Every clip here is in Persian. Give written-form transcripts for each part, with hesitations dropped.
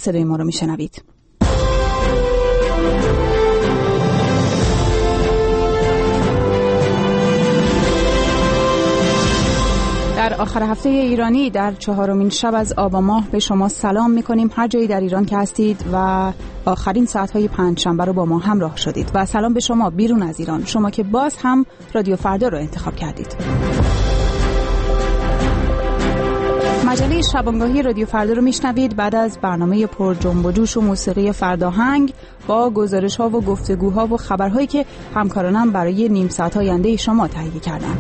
صدای ما رو میشنوید. در آخر هفته ایرانی در 4مین شب از آبان ماه به شما سلام میکنیم هر جایی در ایران که هستید و آخرین ساعتهای پنجشنبه رو با ما همراه شدید و سلام به شما بیرون از ایران، شما که باز هم رادیو فردا رو انتخاب کردید. مجله شبانگاهی رادیو فردا رو میشنوید بعد از برنامه پر جنب و جوش و موسیقی فرداهنگ با گزارش‌ها و گفتگوها و خبرهایی که همکارانم برای نیم ساعت آینده شما تهیه کردن.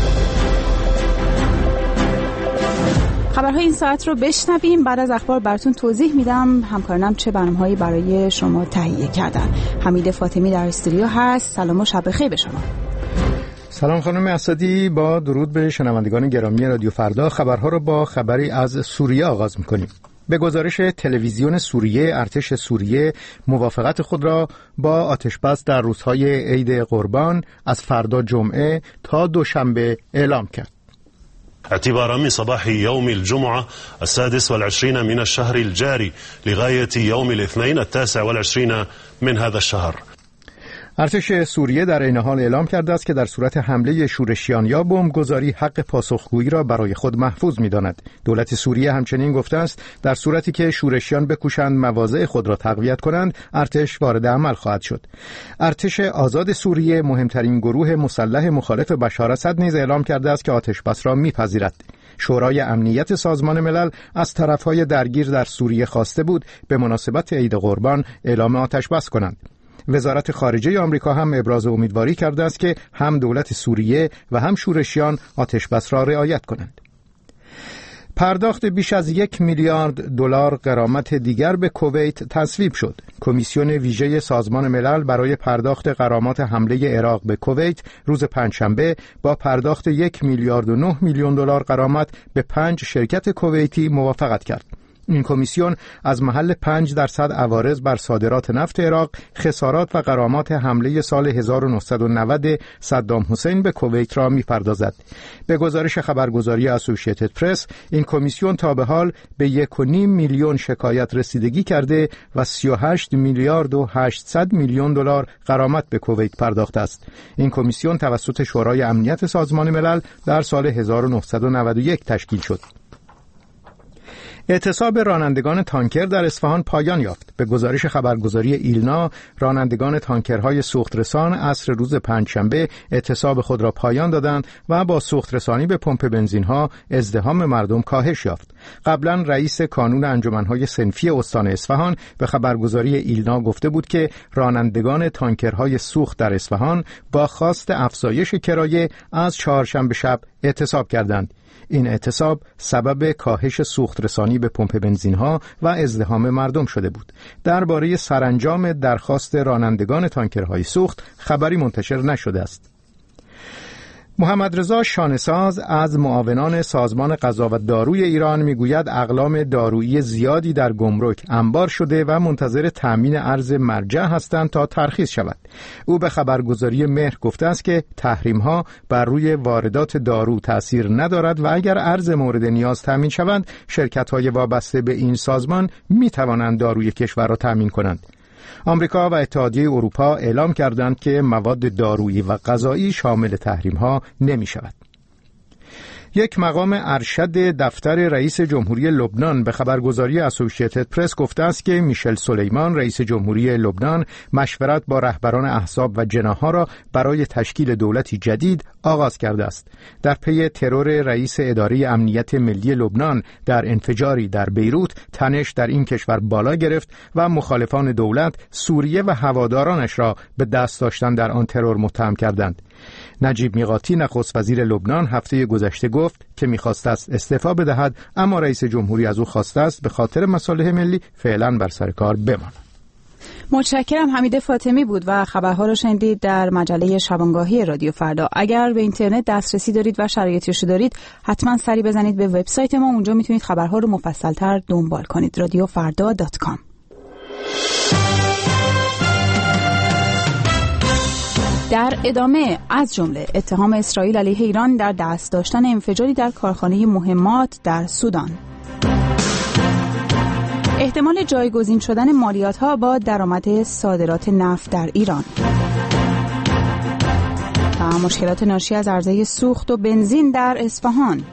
خبرهای این ساعت رو بشنویم. بعد از اخبار براتون توضیح میدم همکارانم چه برنامه‌هایی برای شما تهیه کردن. حمید فاطمی در استودیو هست. سلام و شب بخیر به شما. سلام خانم اسدی، با درود به شنوندگان گرامی رادیو فردا. خبرها رو با خبری از سوریه آغاز می‌کنیم. به گزارش تلویزیون سوریه، ارتش سوریه موافقت خود را با آتشبس در روزهای عید قربان از فردا جمعه تا دوشنبه اعلام کرد. اعتبارا من صباح يوم الجمعة 26 من الشهر الجاري لغاية يوم الاثنين 29 من هذا الشهر. ارتش سوریه در این حال اعلام کرده است که در صورت حمله شورشیان یا بمبگذاری حق پاسخگویی را برای خود محفوظ می‌داند. دولت سوریه همچنین گفته است در صورتی که شورشیان بکوشند مواضع خود را تقویت کنند، ارتش وارد عمل خواهد شد. ارتش آزاد سوریه، مهمترین گروه مسلح مخالف بشار اسد، نیز اعلام کرده است که آتشبس را می‌پذیرد. شورای امنیت سازمان ملل از طرف‌های درگیر در سوریه خواسته بود به مناسبت عید قربان اعلام آتشبس کنند. وزارت خارجه آمریکا هم ابراز امیدواری کرده است که هم دولت سوریه و هم شورشیان آتشبس را رعایت کنند. پرداخت بیش از 1 میلیارد دلار غرامت دیگر به کویت تصویب شد. کمیسیون ویژه سازمان ملل برای پرداخت غرامات حمله عراق به کویت روز پنجشنبه با پرداخت 1 میلیارد و 9 میلیون دلار غرامت به 5 شرکت کویتی موافقت کرد. این کمیسیون از محل 5% عوارض بر صادرات نفت عراق، خسارات و غرامات حمله سال 1990 صدام حسین به کویت را می‌پردازد. به گزارش خبرگزاری اسوسییتد پرس، این کمیسیون تا به حال به 1.5 میلیون شکایت رسیدگی کرده و 38 میلیارد و 800 میلیون دلار غرامت به کویت پرداخته است. این کمیسیون توسط شورای امنیت سازمان ملل در سال 1991 تشکیل شد. اعتصاب رانندگان تانکر در اصفهان پایان یافت. به گزارش خبرگزاری ایلنا، رانندگان تانکرهای سوخترسان عصر روز پنجشنبه اعتصاب خود را پایان دادند و با سوخترسانی به پمپ بنزین‌ها ازدحام مردم کاهش یافت. قبلا رئیس کانون انجمن‌های صنفی استان اصفهان به خبرگزاری ایلنا گفته بود که رانندگان تانکرهای سوخت در اصفهان با خواست افزایش کرایه از چهارشنبه شب اعتصاب کردند. این اعتصاب سبب کاهش سوخترسانی به پمپ بنزین‌ها و ازدحام مردم شده بود. درباره سرانجام درخواست رانندگان تانکرهای سوخت خبری منتشر نشده است. محمد رضا شانه‌ساز از معاونان سازمان غذا و داروی ایران میگوید اقلام دارویی زیادی در گمرک انبار شده و منتظر تامین ارز مرجع هستند تا ترخیص شود. او به خبرگزاری مهر گفته است که تحریم‌ها بر روی واردات دارو تأثیر ندارد و اگر ارز مورد نیاز تامین شوند، شرکت‌های وابسته به این سازمان می‌توانند داروی کشور را تامین کنند. آمریکا و اتحادیه اروپا اعلام کردند که مواد دارویی و غذایی شامل تحریم‌ها نمی‌شود. یک مقام ارشد دفتر رئیس جمهوری لبنان به خبرگزاری اسوسییتد پرس گفته است که میشل سلیمان رئیس جمهوری لبنان مشورت با رهبران احزاب و جناح‌ها را برای تشکیل دولتی جدید آغاز کرده است. در پی ترور رئیس اداره امنیت ملی لبنان در انفجاری در بیروت، تنش در این کشور بالا گرفت و مخالفان دولت سوریه و هوادارانش را به دست داشتن در آن ترور متهم کردند. نجیب میقاتی نخست وزیر لبنان هفته گذشته گفت که می‌خواست است استعفا بدهد، اما رئیس جمهوری از او خواسته است به خاطر مصالح ملی فعلا بر سر کار بماند. متشکرم. حمید فاطمی بود و خبرها رو شنیدید در مجله شبانگاهی رادیو فردا. اگر به اینترنت دسترسی دارید و شرایطش دارید، حتما سری بزنید به وبسایت ما، اونجا میتونید خبرها رو مفصل‌تر دنبال کنید. radiofarda.com. در ادامه از جمله اتهام اسرائیل علیه ایران در دست داشتن انفجاری در کارخانه مهمات در سودان. احتمال جایگزین شدن مالیات‌ها با درآمد صادرات نفت در ایران و مشکلات ناشی از عرضه سوخت و بنزین در اصفهان.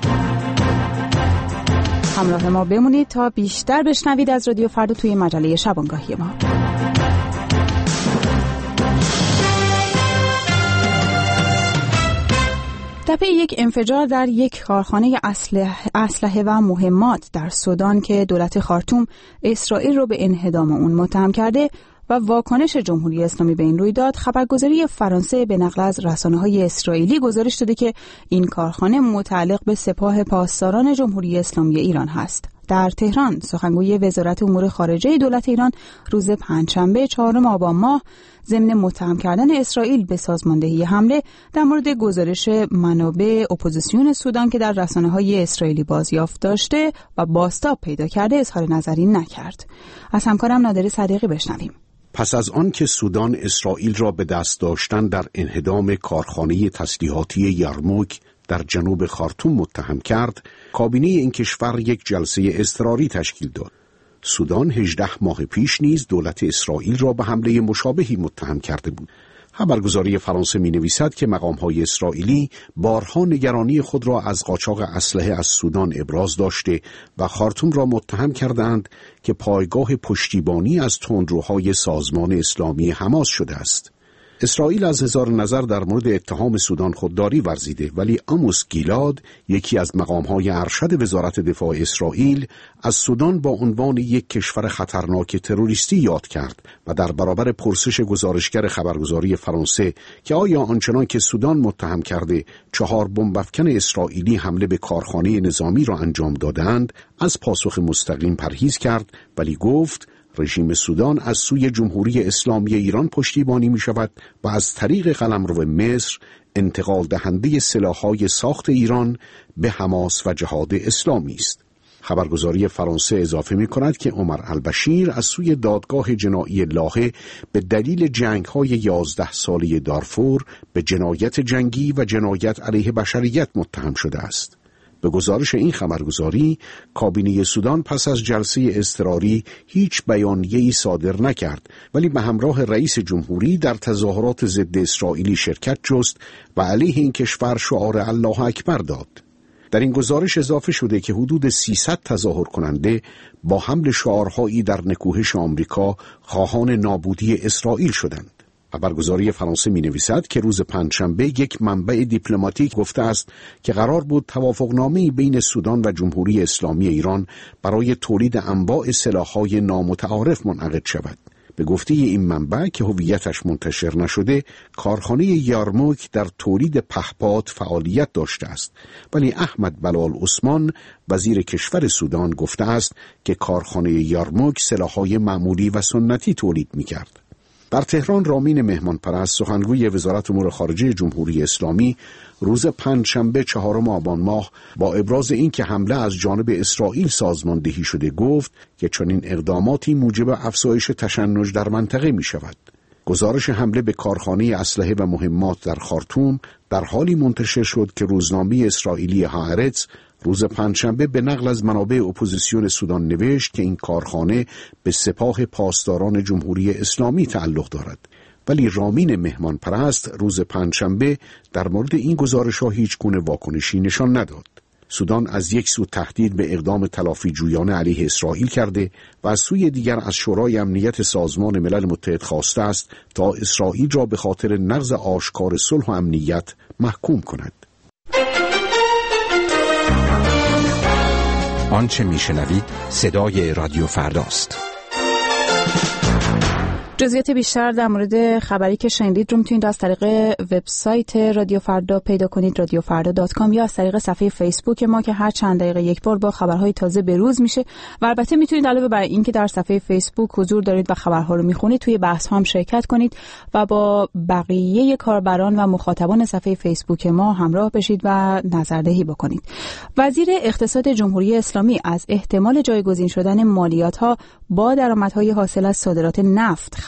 همراه ما بمونید تا بیشتر بشنوید از رادیو فردا توی مجله شبانگاهی ما. در پی یک انفجار در یک کارخانه اسلحه و مهمات در سودان که دولت خارتوم اسرائیل رو به انهدام اون متهم کرده و واکنش جمهوری اسلامی به این رویداد، خبرگزاری فرانسه به نقل از رسانه‌های اسرائیلی گزارش داده که این کارخانه متعلق به سپاه پاسداران جمهوری اسلامی ایران هست. در تهران سخنگوی وزارت امور خارجه دولت ایران روز پنجشنبه 4 آبان ماه ضمن متهم کردن اسرائیل به سازماندهی حمله در مورد گزارش منابع اپوزیسیون سودان که در رسانه‌های اسرائیلی بازیافت داشته و بازتاب پیدا کرده اظهار نظری نکرد. از همکارم نادر صدیقی بشنویم. پس از آن که سودان اسرائیل را به دست داشتن در انهدام کارخانه تسلیحاتی یرموک در جنوب خارتوم متهم کرد، کابینه این کشور یک جلسه اضطراری تشکیل داد. سودان 18 ماه پیش نیز دولت اسرائیل را به حمله مشابهی متهم کرده بود. خبرگزاری فرانسه می‌نویسد که مقام‌های اسرائیلی بارها نگرانی خود را از قاچاق اسلحه از سودان ابراز داشته و خارتوم را متهم کردند که پایگاه پشتیبانی از تندروهای سازمان اسلامی حماس شده است. اسرائیل از اظهار نظر در مورد اتهام سودان خودداری ورزیده، ولی آموس گیلاد، یکی از مقام‌های ارشد وزارت دفاع اسرائیل، از سودان با عنوان یک کشور خطرناک تروریستی یاد کرد و در برابر پرسش گزارشگر خبرگزاری فرانسه که آیا آنچنان که سودان متهم کرده 4 بمب افکن اسرائیلی حمله به کارخانه نظامی را انجام دادند، از پاسخ مستقیم پرهیز کرد، ولی گفت رژیم سودان از سوی جمهوری اسلامی ایران پشتیبانی می شود و از طریق قلمرو مصر انتقال دهنده سلاح‌های ساخت ایران به حماس و جهاد اسلامی است. خبرگزاری فرانسه اضافه می کند که عمر البشیر از سوی دادگاه جنایی لاهه به دلیل جنگ‌های 11 ساله دارفور به جنایت جنگی و جنایت علیه بشریت متهم شده است. به گزارش این خبرگزاری، کابینه سودان پس از جلسه اضطراری هیچ بیانیه‌ای صادر نکرد، ولی به همراه رئیس جمهوری در تظاهرات ضد اسرائیلی شرکت جست و علیه این کشور شعار الله اکبر داد. در این گزارش اضافه شده که حدود 300 تظاهر کننده با حمل شعارهایی در نکوهش آمریکا خواهان نابودی اسرائیل شدند. خبرگزاری فرانسه می‌نویسد که روز پنجشنبه یک منبع دیپلماتیک گفته است که قرار بود توافقنامه‌ای بین سودان و جمهوری اسلامی ایران برای تولید انواع سلاح‌های نامتعارف منعقد شود. به گفته این منبع که هویتش منتشر نشده، کارخانه یارموک در تولید پهپاد فعالیت داشته است، ولی احمد بلال عثمان وزیر کشور سودان گفته است که کارخانه یارموک سلاح‌های معمولی و سنتی تولید می‌کرد. در تهران رامین مهمانپرست، سخنگوی وزارت امور خارجه جمهوری اسلامی، روز پنجشنبه 4 آبان ماه با ابراز اینکه حمله از جانب اسرائیل سازماندهی شده گفت که چنین اقداماتی موجب افزایش تشنج در منطقه می شود. گزارش حمله به کارخانه اسلحه و مهمات در خارتوم در حالی منتشر شد که روزنامه اسرائیلی هآرتز روز پنجشنبه به نقل از منابع اپوزیسیون سودان نوشت که این کارخانه به سپاه پاسداران جمهوری اسلامی تعلق دارد. ولی رامین مهمانپرست روز پنجشنبه در مورد این گزارش‌ها هیچ گونه واکنشی نشان نداد. سودان از یک سو تهدید به اقدام تلافی جویانه علیه اسرائیل کرده و از سوی دیگر از شورای امنیت سازمان ملل متحد خواسته است تا اسرائیل را به خاطر نقض آشکار صلح و امنیت محکوم کند. آنچه میشنوید صدای رادیو فرداست. جزئیات بیشتر در مورد خبری که شنیدید رو میتونید از طریق وبسایت رادیو فردا پیدا کنید، radiofarda.com، یا از طریق صفحه فیسبوک ما که هر چند دقیقه یک بار با خبرهای تازه بروز میشه. و البته میتونید علاوه بر این که در صفحه فیسبوک حضور دارید و خبرها رو میخونید، توی بحث هم شرکت کنید و با بقیه کاربران و مخاطبان صفحه فیسبوک ما همراه بشید و نظردهی بکنید. وزیر اقتصاد جمهوری اسلامی از احتمال جایگزین شدن مالیات‌ها با درآمدهای حاصل از صادرات نفت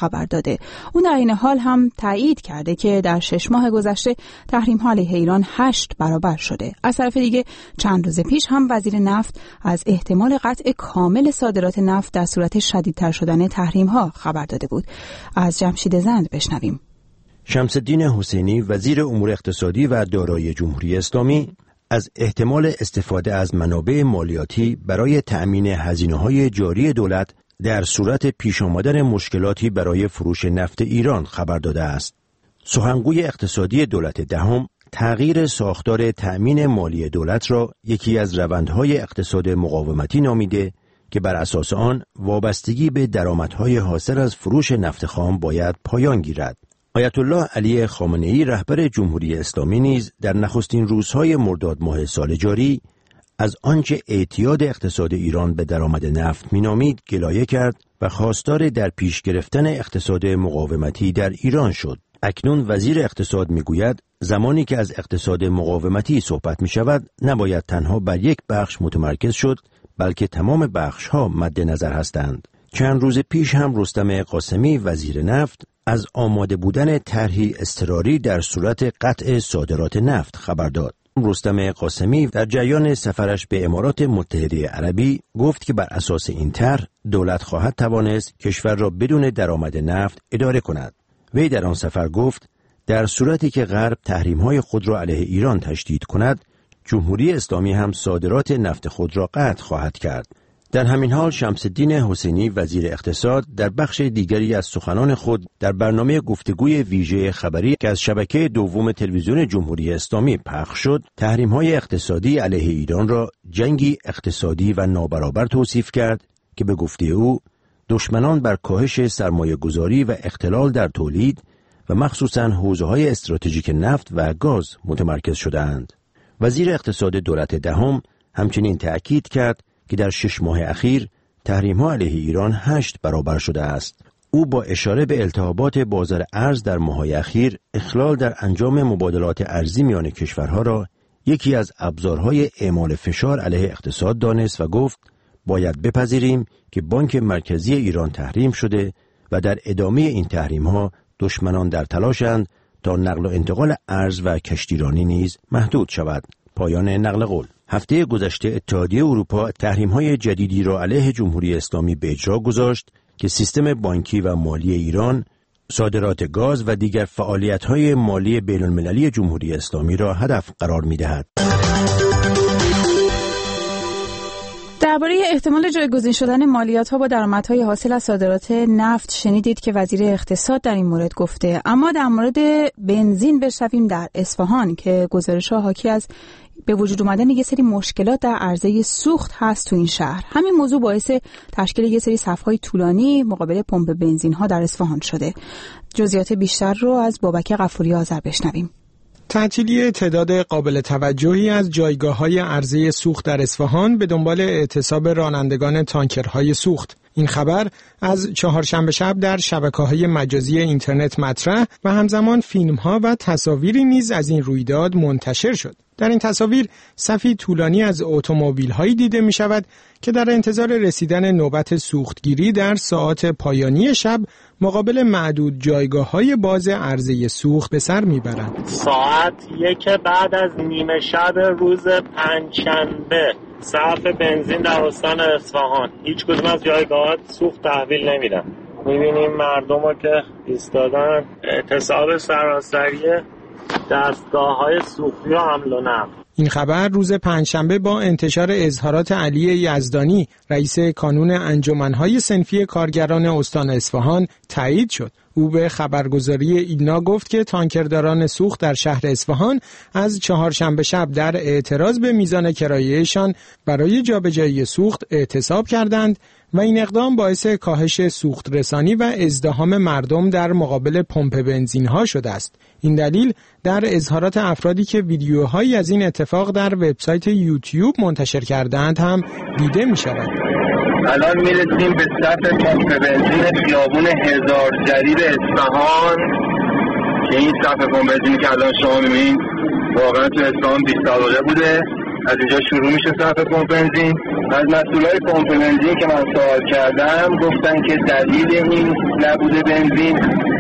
خبر داده. اون در این حال هم تایید کرده که در 6 ماه گذشته تحریم‌ها علیه ایران 8 برابر شده. از طرف دیگه چند روز پیش هم وزیر نفت از احتمال قطع کامل صادرات نفت در صورت شدیدتر شدن تحریم‌ها خبر داده بود. از جمشید زند بشنویم. شمس الدین حسینی وزیر امور اقتصادی و دارایی جمهوری اسلامی از احتمال استفاده از منابع مالیاتی برای تأمین هزینه‌های جاری دولت در صورت پیش آمدن مشکلاتی برای فروش نفت ایران خبر داده است. سخنگوی اقتصادی دولت دهم تغییر ساختار تأمین مالی دولت را یکی از روندهای اقتصاد مقاومتی نامیده که بر اساس آن وابستگی به درآمدهای حاصل از فروش نفت خام باید پایان گیرد. آیت الله علی خامنه‌ای رهبر جمهوری اسلامی نیز در نخستین روزهای مرداد ماه سال جاری از آنچه اعتیاد اقتصاد ایران به درآمد نفت مینامید گلایه کرد و خواستار در پیش گرفتن اقتصاد مقاومتی در ایران شد. اکنون وزیر اقتصاد میگوید زمانی که از اقتصاد مقاومتی صحبت می شود نباید تنها بر یک بخش متمرکز شد بلکه تمام بخش‌ها مد نظر هستند. چند روز پیش هم رستم قاسمی وزیر نفت از آماده بودن طرحی اضطراری در صورت قطع صادرات نفت خبر داد. رستم قاسمی در جریان سفرش به امارات متحده عربی گفت که بر اساس این طرح دولت خواهد توانست کشور را بدون درآمد نفت اداره کند. وی در آن سفر گفت در صورتی که غرب تحریم‌های خود را علیه ایران تشدید کند، جمهوری اسلامی هم صادرات نفت خود را قطع خواهد کرد. در همین حال شمس الدین حسینی وزیر اقتصاد در بخش دیگری از سخنان خود در برنامه گفتگوی ویژه خبری که از شبکه دوم تلویزیون جمهوری اسلامی پخش شد، تحریم‌های اقتصادی علیه ایران را جنگی اقتصادی و نابرابر توصیف کرد که به گفته او دشمنان بر کاهش سرمایه‌گذاری و اختلال در تولید و مخصوصاً حوزه‌های استراتژیک نفت و گاز متمرکز شده‌اند. وزیر اقتصاد دولت دهم همچنین تأکید کرد که در 6 ماه اخیر تحریم‌ها علیه ایران 8 برابر شده است. او با اشاره به التهابات بازار ارز در ماه‌های اخیر اخلال در انجام مبادلات ارزی میان کشورها را یکی از ابزارهای اعمال فشار علیه اقتصاد دانست و گفت باید بپذیریم که بانک مرکزی ایران تحریم شده و در ادامه این تحریم‌ها دشمنان در تلاشند تا نقل و انتقال ارز و کشتیرانی نیز محدود شود. پایان نقل قول. هفته گذشته اتحادیه اروپا تحریم‌های جدیدی را علیه جمهوری اسلامی به اجرا گذاشت که سیستم بانکی و مالی ایران، صادرات گاز و دیگر فعالیت‌های مالی بین‌المللی جمهوری اسلامی را هدف قرار می‌دهد. درباره احتمال جایگزین شدن مالیات‌ها با درآمدهای حاصل از صادرات نفت شنیدید که وزیر اقتصاد در این مورد گفته. اما در مورد بنزین بشنویم. در اصفهان که گزارش‌ها حاکی از به وجود اومدن یه سری مشکلات در عرضه سوخت هست تو این شهر. همین موضوع باعث تشکیل یه سری صف‌های طولانی مقابل پمپ بنزین‌ها در اصفهان شده. جزئیات بیشتر رو از بابک غفوری آذر بشنویم. تعطیلی تعداد قابل توجهی از جایگاه‌های عرضه سوخت در اصفهان به دنبال اعتصاب رانندگان تانکرهای سوخت. این خبر از چهارشنبه شب در شبکه‌های مجازی اینترنت مطرح و همزمان فیلم‌ها و تصاویری نیز از این رویداد منتشر شد. در این تصاویر صفی طولانی از اتومبیل‌هایی دیده می‌شود که در انتظار رسیدن نوبت سوختگیری در ساعات پایانی شب مقابل معدود جایگاه‌های باز عرضه سوخت به سر می‌برند. ساعت 1 بعد از نیمه شب روز پنجشنبه صف بنزین در استان اصفهان هیچ کدوم از جایگاه‌ها سوخت تحویل نمیدن. می‌بینیم مردم‌ها که ایستادن، اعتصاب سراسری دستگاه‌های سوختی و حمل و نقل. این خبر روز پنجشنبه با انتشار اظهارات علی یزدانی رئیس کانون انجمن‌های صنفی کارگران استان اصفهان تایید شد. او به خبرگزاری ایلنا گفت که تانکرداران سوخت در شهر اصفهان از چهارشنبه شب در اعتراض به میزان کرایه‌شان برای جابجایی سوخت اعتصاب کردند و این اقدام باعث کاهش سوخت رسانی و ازدحام مردم در مقابل پمپ بنزین‌ها شده است. این دلیل در اظهارات افرادی که ویدیوهایی از این اتفاق در وبسایت یوتیوب منتشر کردند هم دیده می شود. الان می رسیم به صف پمپ بنزین خیابون هزار جریب اصفهان که این صف پمپ بنزینی که الان شما می بینید واقعا تو اصفهان 20 طبقه بوده. از اینجا شروع میشه صف پمپ بنزین از مسئولای پمپ بنزین که من سوال کردم گفتن که دلیل این نبود بنزین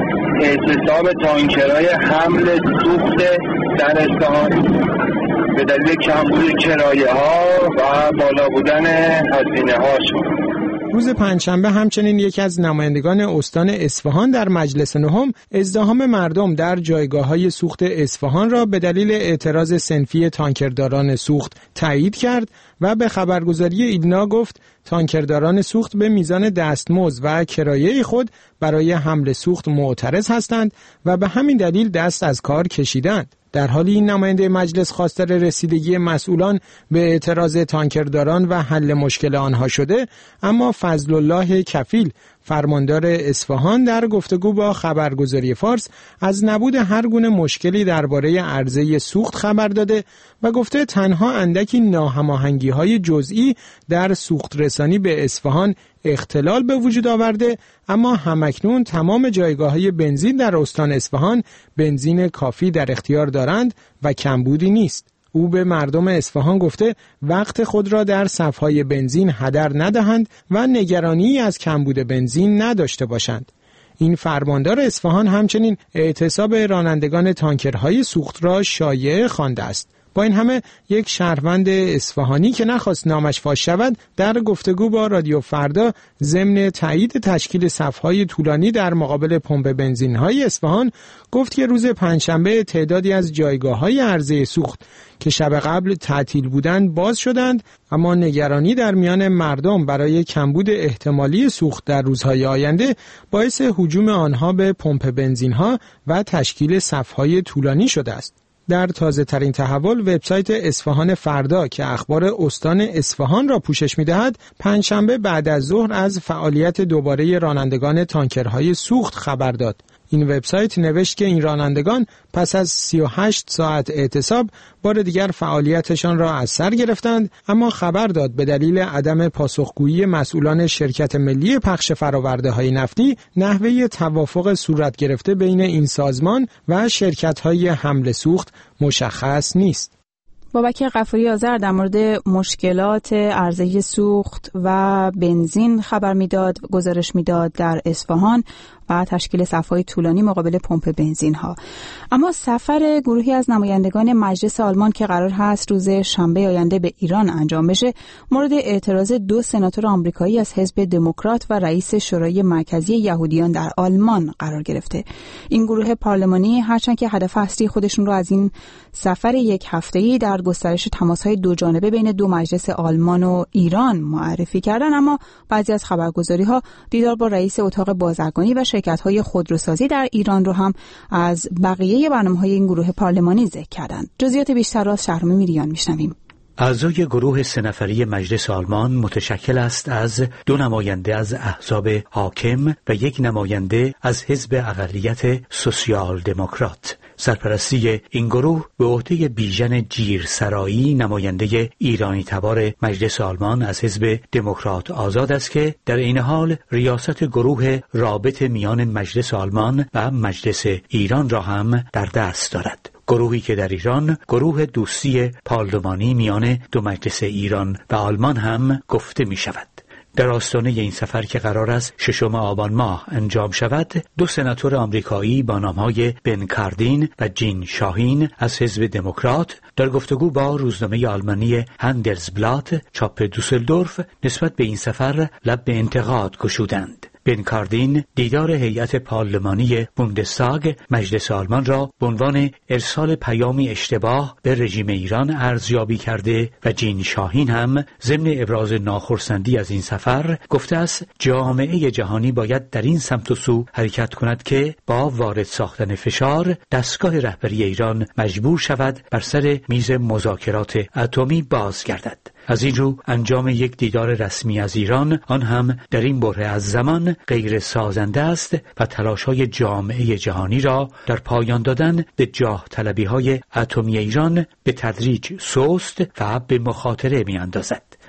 اعتصاب تانکرهای حمل سوخت در اصفهان به دلیل کمبود کرایه ها و بالا بودن هزینه هاشون. روز پنجشنبه همچنین یکی از نمایندگان استان اصفهان در مجلس نهم ازدحام مردم در جایگاه‌های سوخت اصفهان را به دلیل اعتراض صنفی تانکرداران سوخت تایید کرد و به خبرگزاری ایلنا گفت تانکرداران سوخت به میزان دستمزد و کرایه خود برای حمل سوخت معترض هستند و به همین دلیل دست از کار کشیدند. در حالی این نماینده مجلس خواستار رسیدگی مسئولان به اعتراض تانکرداران و حل مشکل آنها شده، اما فضل الله کفیل فرماندار اصفهان در گفتگو با خبرگزاری فارس از نبود هر گونه مشکلی درباره عرضه سوخت خبر داده و گفته تنها اندکی ناهماهنگی‌های جزئی در سوخت رسانی به اصفهان اختلال به وجود آورده، اما همکنون تمام جایگاه‌های بنزین در استان اصفهان بنزین کافی در اختیار دارند و کمبودی نیست. او به مردم اصفهان گفته وقت خود را در صف‌های بنزین هدر ندهند و نگرانی از کمبود بنزین نداشته باشند. این فرماندار اصفهان همچنین اعتصاب رانندگان تانکرهای سوخت را شایعه خوانده است. با این همه یک شهروند اصفهانی که نخواست نامش فاش شود در گفتگو با رادیو فردا ضمن تایید تشکیل صف‌های طولانی در مقابل پمپ بنزین‌های اصفهان گفت که روز پنجشنبه تعدادی از جایگاه‌های عرضه سوخت که شب قبل تعطیل بودند باز شدند، اما نگرانی در میان مردم برای کمبود احتمالی سوخت در روزهای آینده باعث هجوم آنها به پمپ بنزین‌ها و تشکیل صف‌های طولانی شده است. در تازه ترین تحول وبسایت اصفهان فردا که اخبار استان اصفهان را پوشش می‌دهد پنجشنبه بعد از ظهر از فعالیت دوباره رانندگان تانکرهای سوخت خبر داد. این وبسایت نوشت که این رانندگان پس از 38 ساعت اعتصاب بار دیگر فعالیتشان را از سر گرفتند، اما خبر داد به دلیل عدم پاسخگویی مسئولان شرکت ملی پخش فرآورده‌های نفتی نحوه توافق صورت گرفته بین این سازمان و شرکت‌های حمل سوخت مشخص نیست. بابک غفوری آذر در مورد مشکلات عرضه سوخت و بنزین خبر میداد، گزارش میداد در اصفهان و تشکیل صف‌های طولانی مقابل پمپ بنزین ها. اما سفر گروهی از نمایندگان مجلس آلمان که قرار هست روز شنبه آینده به ایران انجام بشه مورد اعتراض 2 سناتور آمریکایی از حزب دموکرات و رئیس شورای مرکزی یهودیان در آلمان قرار گرفته. این گروه پارلمانی هرچند که هدف اصلی خودشون رو از این سفر یک هفته‌ای در گسترش تماس‌های دو جانبه بین 2 مجلس آلمان و ایران معرفی کردن، اما بعضی از خبرگزاری‌ها دیدار با رئیس اتاق بازرگانی و شرکت‌های خودروسازی در ایران رو هم از بقیه برنامه‌های این گروه پارلمانی ذکر کردند. جزئیات بیشتر از شهرام میریان میشنویم. اعضای گروه 3 نفری مجلس آلمان متشکل است از 2 نماینده از احزاب حاکم و 1 نماینده از حزب اقلیت سوسیال دموکرات. سرپرستی این گروه به عهده بیژن جیرسرایی نماینده ایرانی تبار مجلس آلمان از حزب دموکرات آزاد است که در این حال ریاست گروه رابط میان مجلس آلمان و مجلس ایران را هم در دست دارد. گروهی که در ایران گروه دوستی پارلمانی میان 2 مجلس ایران و آلمان هم گفته می شود. در آستانه این سفر که قرار است 6 آبان ماه انجام شود، 2 سناتور آمریکایی با نام‌های بن کاردین و جین شاهین از حزب دموکرات در گفتگو با روزنامه آلمانی هندلزبلات چاپ دوسلدورف نسبت به این سفر لب به انتقاد گشودند. بن کاردین دیدار هیئت پارلمانی بوندستاگ مجلس آلمان را به عنوان ارسال پیامی اشتباه به رژیم ایران ارزیابی کرده و جین شاهین هم ضمن ابراز ناخرسندی از این سفر گفته است جامعه جهانی باید در این سمت و سو حرکت کند که با وارد ساختن فشار دستگاه رهبری ایران مجبور شود بر سر میز مذاکرات اتمی بازگردد. از این رو انجام یک دیدار رسمی از ایران، آن هم در این بره از زمان، غیر سازنده است و تلاش‌های جامعه جهانی را در پایان دادن به جاه طلبی‌های اتمی ایران به تدریج سست و به مخاطره می‌اندازد.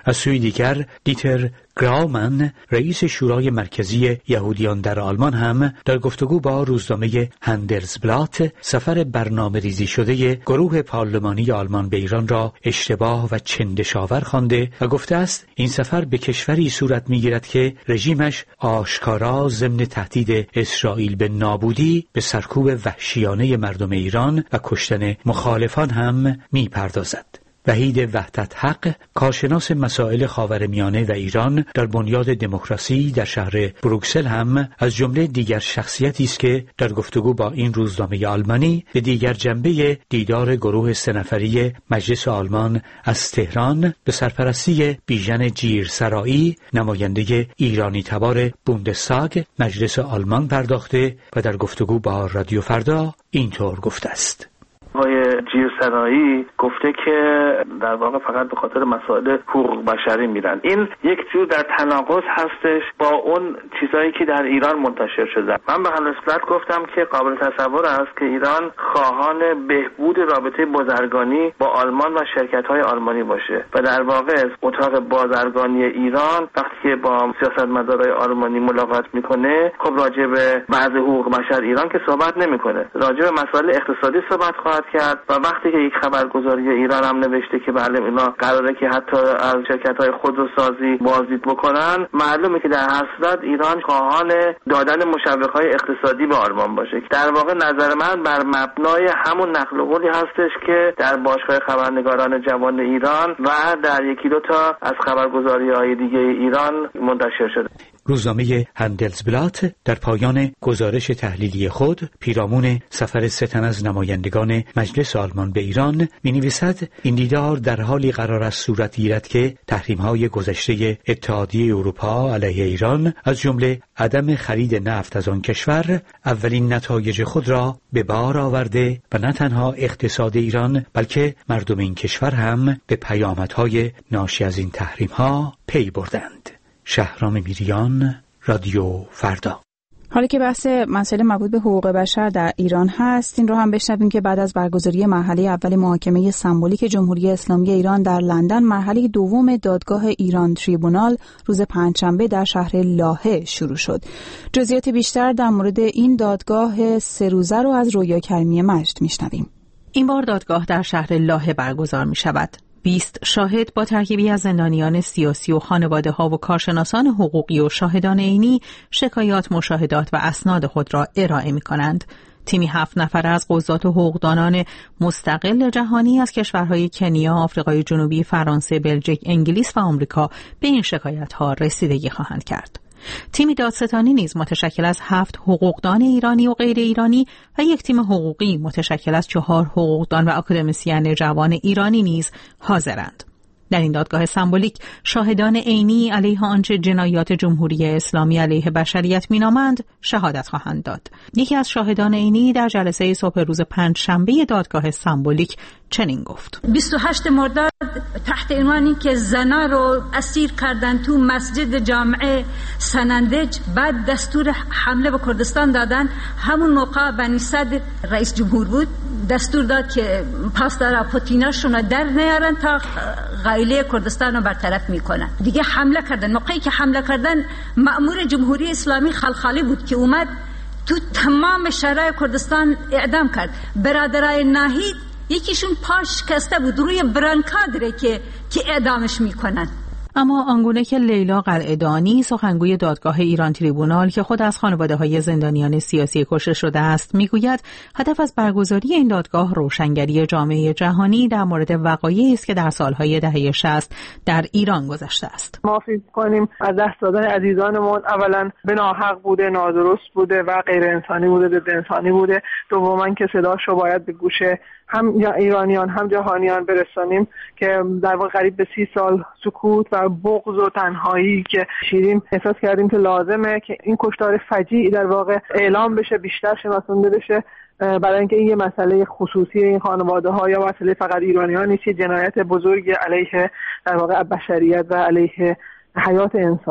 از سوی دیگر دیتر گراومن رئیس شورای مرکزی یهودیان در آلمان هم در گفتگو با روزنامه هندلزبلات سفر برنامه‌ریزی شده گروه پارلمانی آلمان به ایران را اشتباه و چندشاور خوانده و گفته است این سفر به کشوری صورت می‌گیرد که رژیمش آشکارا ضمن تهدید اسرائیل به نابودی به سرکوب وحشیانه مردم ایران و کشتن مخالفان هم می‌پردازد. وحید وحدت حق، کارشناس مسائل خاورمیانه و ایران در بنیاد دموکراسی در شهر بروکسل هم از جمله دیگر شخصیتی است که در گفتگو با این روزنامه آلمانی به دیگر جنبه دیدار گروه 3 نفری مجلس آلمان از تهران به سرپرستی بیژن جیرسرایی، نماینده ایرانی تبار بوندستاگ مجلس آلمان پرداخته و در گفتگو با رادیو فردا اینطور گفته است. آقای جیرسرایی گفته که در واقع فقط به خاطر مسائل حقوق بشری میرن. این یک جور در تناقض هستش با اون چیزایی که در ایران منتشر شده. من به هندلزبلات گفتم که قابل تصور است که ایران خواهان بهبود رابطه بازرگانی با آلمان و شرکت‌های آلمانی باشه و در واقع اتاق بازرگانی ایران وقتی که با سیاستمدارای آلمانی ملاقات میکنه خب راجع به بعض حقوق بشر ایران که صحبت نمیکنه، راجع به مسائل اقتصادی صحبت خواهد کرد و وقتی که یک خبرگزاری ایران هم نوشته که بله اینا قراره که حتی از شرکت‌های خودروسازی بازدید بکنن، معلومه که در هر صورت ایران خواهان دادن مشوق‌های اقتصادی به آلمان باشه. در واقع نظر من بر مبنای همون نقل قولی هستش که در باشگاه خبرنگاران جوان ایران و در یکی دو تا از خبرگزاری‌های دیگه ایران منتشر شده. روزنامه هندلزبلات در پایان گزارش تحلیلی خود پیرامون سفر 3 تن از نمایندگان مجلس آلمان به ایران می‌نویسد این دیدار در حالی قرار است صورت گیرد که تحریم‌های گذشته اتحادیه اروپا علیه ایران از جمله عدم خرید نفت از آن کشور اولین نتایج خود را به بار آورده و نه تنها اقتصاد ایران بلکه مردم این کشور هم به پیامدهای ناشی از این تحریم‌ها پی بردند. شهرام میریان، رادیو فردا. حالا که بحث مسئله مربوط به حقوق بشر در ایران هست، این رو هم بشنویم که بعد از برگزاری مرحله اول محاکمه سمبولیک جمهوری اسلامی ایران در لندن، مرحله دوم دادگاه ایران تریبونال روز پنجشنبه در شهر لاهه شروع شد. جزئیات بیشتر در مورد این دادگاه 3 روزه رو از رویا کریمی مجد میشنویم. این بار دادگاه در شهر لاهه برگزار می شود. 20 شاهد با ترکیبی از زندانیان سیاسی و خانواده‌ها و کارشناسان حقوقی و شاهدان عینی شکایات، مشاهدات و اسناد خود را ارائه می‌کنند. تیمی 7 نفره از قضات و حقوقدانان مستقل جهانی از کشورهای کنیا، آفریقای جنوبی، فرانسه، بلژیک، انگلیس و آمریکا به این شکایت‌ها رسیدگی خواهند کرد. تیمی دادستانی نیز متشکل از 7 حقوقدان ایرانی و غیر ایرانی و یک تیم حقوقی متشکل از 4 حقوقدان و اکادمیسین جوان ایرانی نیز حاضرند. در این دادگاه سمبولیک شاهدان عینی علیه آنچه جنایات جمهوری اسلامی علیه بشریت مینامند شهادت خواهند داد. یکی از شاهدان عینی در جلسه صبح روز پنجشنبه دادگاه سمبولیک چنین گفت: 28 مرداد تحت عنوانی که زنا رو اسیر کردن تو مسجد جامعه سنندج، بعد دستور حمله به کردستان دادن. همون موقع بنی صدر رئیس جمهور بود، دستور داد که پاسدارا پوتیناشون رو در نیارن تا قائله کردستان رو برطرف میکنن. دیگه حمله کردن. موقعی که حمله کردن مأمور جمهوری اسلامی خلخالی بود که اومد تو تمام شهرهای کردستان اعدام کرد. برادرای ناهید یکیشون پاش شکسته بود روی برانکادره که اعدامش میکنن. اما آنگونه که لیلا قلعه‌دانی، سخنگوی دادگاه ایران تریبونال که خود از خانواده‌های زندانیان سیاسی کشته شده است، میگوید هدف از برگزاری این دادگاه روشنگری جامعه جهانی در مورد وقایعی است که در سالهای دهه 60 در ایران گذشته است. ما فکر کنیم از دست دادن عزیزانمون اولا به ناحق بوده، نادرست بوده و غیر انسانی بوده، ضد انسانی بوده. دوما که صداشو باید به گوش هم ایرانیان هم جهانیان برسانیم که در واقع قریب به 30 سال سکوت و بغض و تنهایی که شیریم احساس کردیم که لازمه که این کشتار فجیع در واقع اعلام بشه، بیشتر شناسانده بشه، برای اینکه این یه مسئله خصوصی این خانواده‌ها یا مسئله فقط ایرانیان نیست، جنایت بزرگی علیه در واقع بشریت و علیه حیات انسانی.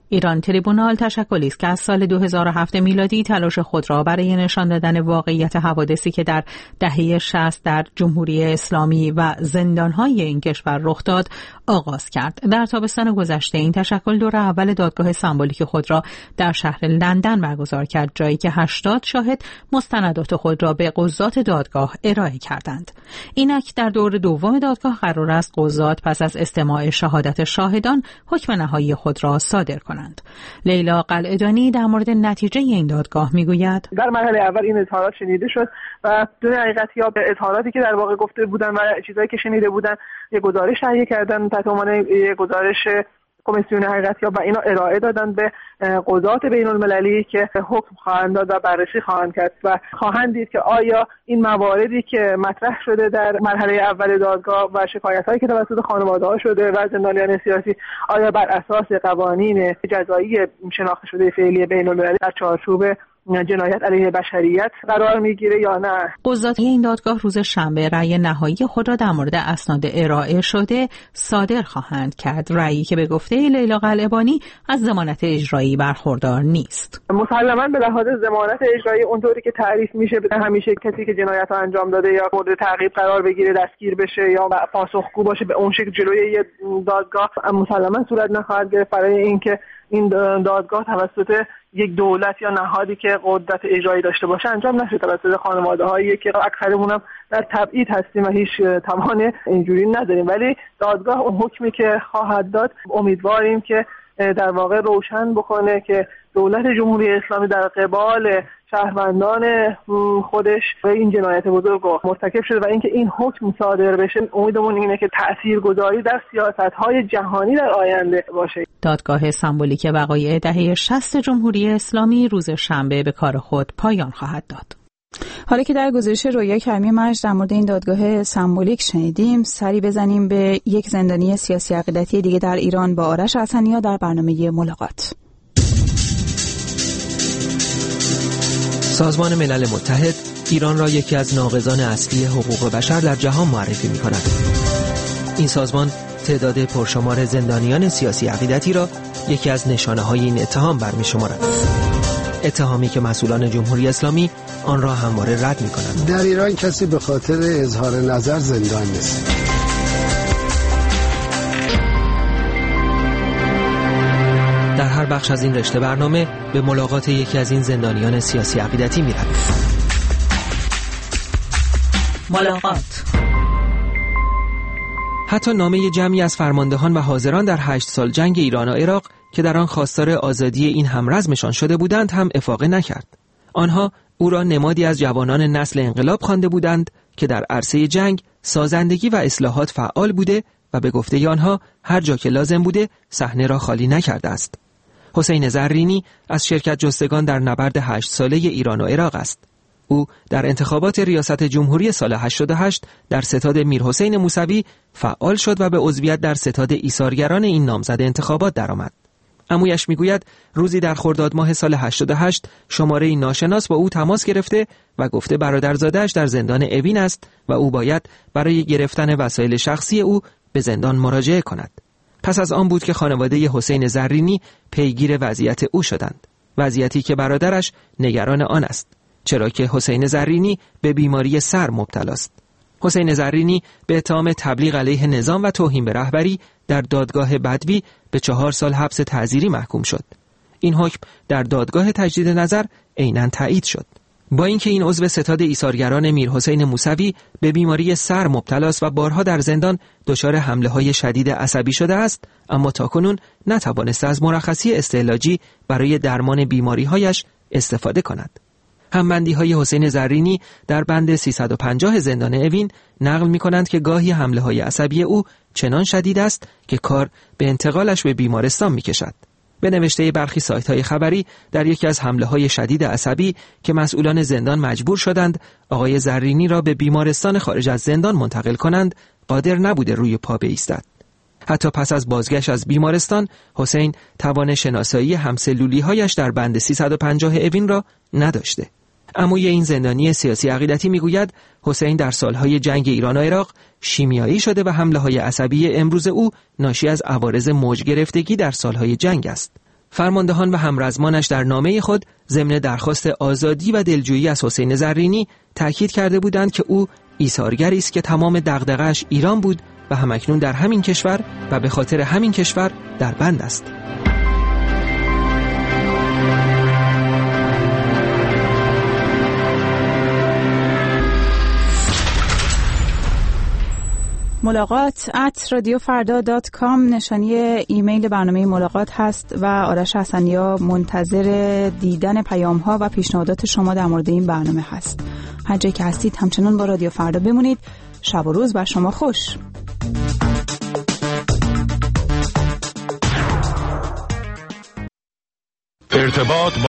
ایران تریبونال تشکلی است که از سال 2007 میلادی تلاش خود را برای نشان دادن واقعیت حوادثی که در دهه 60 در جمهوری اسلامی و زندان‌های این کشور رخ داد آغاز کرد. در تابستان گذشته این تشکل دور اول دادگاه سمبولیک خود را در شهر لندن برگزار کرد، جایی که 80 شاهد مستندات خود را به قضات دادگاه ارائه کردند. اینک در دور دوم دادگاه قرار است قضات پس از استماع شهادت شاهدان حکم نهایی خود را صادر کنند. لیلا قلعه‌دانی در مورد نتیجه این دادگاه میگوید: در مرحله اول این اظهارات شنیده شد و بدون حقیقت‌یاب به اظهاراتی که در واقع گفته بودن و چیزایی که شنیده بودن یک گزارش تهیه کردن تحت عنوان یک گزارش کمیسیون حقیقت‌یاب و اینا ارائه دادن به قضات بین‌المللی که حکم خواهند داد و بررسی خواهند کرد و خواهند دید که آیا این مواردی که مطرح شده در مرحله اول دادگاه و شکایت‌هایی که توسط خانواده‌ها شده و زندانیان سیاسی آیا بر اساس قوانین جزایی شناخته شده فعلی بین‌المللی در چارچوب جنایت علیه بشریت قرار میگیره یا نه. قضات این دادگاه روز شنبه رأی نهایی خود را در مورد اسناد ارائه شده صادر خواهند کرد، رأیی که به گفته لیلا قلعه‌بانی از ضمانت اجرایی برخوردار نیست. مسلماً به لحاظ ضمانت اجرایی اونطوری که تعریف میشه همیشه کسی که جنایت رو انجام داده یا مورد تعقیب قرار بگیره دستگیر بشه یا پاسخگو باشه به اون شکل جلوی یه دادگاه مسلماً صورت نخواهد گرفت، برای اینکه این دادگاه توسط یک دولت یا نهادی که قدرت اجرایی داشته باشه انجام نشه، توسط خانواده‌هایی که اکثرمون هم در تبعید هستیم و هیچ توان اینجوری نداریم. ولی دادگاه اون حکمی که خواهد داد امیدواریم که در واقع روشن بکنه که دولت جمهوری اسلامی در قبال شهروندان خودش به این جنایت بزرگ مرتکب شده و اینکه این حکم صادر بشه امیدمون اینه که تاثیرگذاری در سیاست‌های جهانی در آینده باشه. دادگاه سمبولیک وقایع دهه 60 جمهوری اسلامی روز شنبه به کار خود پایان خواهد داد. حالا که در گزارش رویا کریمی مجد در مورد این دادگاه سمبولیک شنیدیم، سری بزنیم به یک زندانی سیاسی عقیدتی دیگه در ایران با آرش حسنی‌ها در برنامه ملاقات. سازمان ملل متحد ایران را یکی از ناقضان اصلی حقوق بشر در جهان معرفی می‌کند. این سازمان تعداد پرشمار زندانیان سیاسی عقیدتی را یکی از نشانه‌های این اتهام برمی‌شمارد. اتهامی که مسئولان جمهوری اسلامی آن را همواره رد می‌کنند. در ایران کسی به خاطر اظهار نظر زندان نیست. در هر بخش از این رشته برنامه به ملاقات یکی از این زندانیان سیاسی عقیدتی می‌رویم. ملاقات. حتی نامه جمعی از فرماندهان و حاضران در 8 سال جنگ ایران و عراق که در آن خواستار آزادی این همرزمشان شده بودند هم افاقه نکرد. آنها او را نمادی از جوانان نسل انقلاب خوانده بودند که در عرصه جنگ سازندگی و اصلاحات فعال بوده و به گفته آنها هر جا که لازم بوده صحنه را خالی نکرده است. حسین زرینی از شرکت جستگان در نبرد 8 ساله ایران و عراق است. او در انتخابات ریاست جمهوری سال 88 در ستاد میرحسین موسوی فعال شد و به عضویت در ستاد ایثارگران این نامزد انتخابات درآمد. عمویش میگوید روزی در خرداد ماه سال 88 شماره ناشناس با او تماس گرفته و گفته برادرزاده‌اش در زندان اوین است و او باید برای گرفتن وسایل شخصی او به زندان مراجعه کند. پس از آن بود که خانواده حسین زرینی پیگیر وضعیت او شدند. وضعیتی که برادرش نگران آن است، چرا که حسین زرینی به بیماری سر مبتلا است. حسین زرینی به اتهام تبلیغ علیه نظام و توهین به رهبری در دادگاه بدوی به 4 سال حبس تعزیری محکوم شد. این حکم در دادگاه تجدید نظر عیناً تایید شد. با اینکه این عضو ستاد ایثارگران میرحسین موسوی به بیماری سر مبتلا است و بارها در زندان دچار حمله‌های شدید عصبی شده است، اما تاکنون نتوانسته از مرخصی استعلاجی برای درمان بیماری‌هایش استفاده کند. همبندی‌های حسین زرینی در بند 350 زندان اوین نقل می‌کنند که گاهی حمله‌های عصبی او چنان شدید است که کار به انتقالش به بیمارستان می‌کشد. به نوشته برخی سایت‌های خبری در یکی از حمله‌های شدید عصبی که مسئولان زندان مجبور شدند آقای زرینی را به بیمارستان خارج از زندان منتقل کنند، قادر نبوده روی پا بایستد. حتی پس از بازگشت از بیمارستان حسین توان شناسایی همسلولی‌هایش در بند 350 اوین را نداشته. عموی این زندانی سیاسی عقیدتی میگوید حسین در سالهای جنگ ایران و عراق شیمیایی شده و حمله‌های عصبی امروز او ناشی از عوارض موج گرفتگی در سالهای جنگ است. فرماندهان و همرزمانش در نامه خود ضمن درخواست آزادی و دلجویی از حسین زرینی تأکید کرده بودند که او ایثارگری است که تمام دغدغه‌اش ایران بود و همکنون در همین کشور و به خاطر همین کشور در بند است. ملاقات @radiofarda.com نشانی ایمیل برنامه ملاقات هست و آرش حسنیا منتظر دیدن پیام ها و پیشنهادات شما در مورد این برنامه هست. هر جایی که هستید همچنان با رادیو فردا بمونید. شب و روز بر شما خوش. ارتباط